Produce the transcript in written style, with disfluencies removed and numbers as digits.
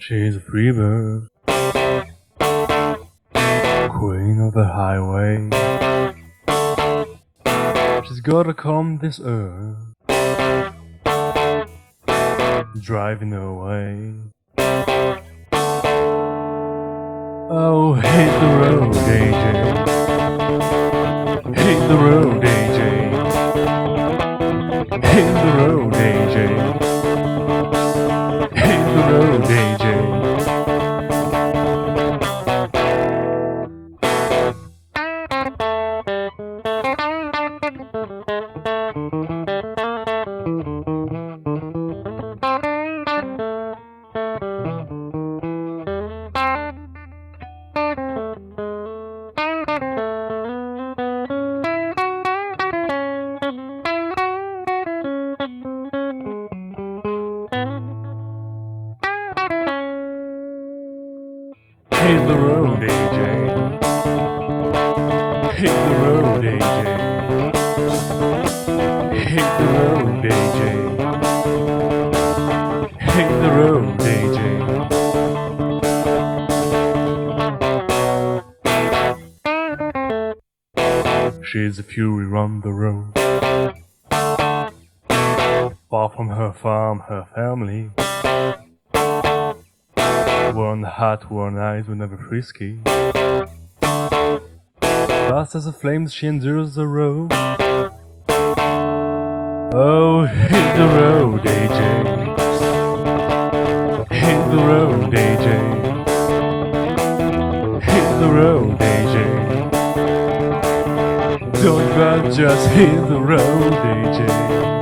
She's a free bird, queen of the highway. She's gotta come this earth, driving away. Oh, hit the road, AJ. Hit the road, AJ. Hit the road, AJ. Hit the road, AJ. Hit the road, AJ. Hit the road, AJ. Hit the road, AJ. Hit the road, AJ. She's a fury on the road, far from her farm, her family. One heart, one eyes, were never frisky. Fast as the flames, she endures the road. Oh, hit the road, AJ. Hit the road, AJ. Hit the road, AJ. Don't run, just hit the road, AJ.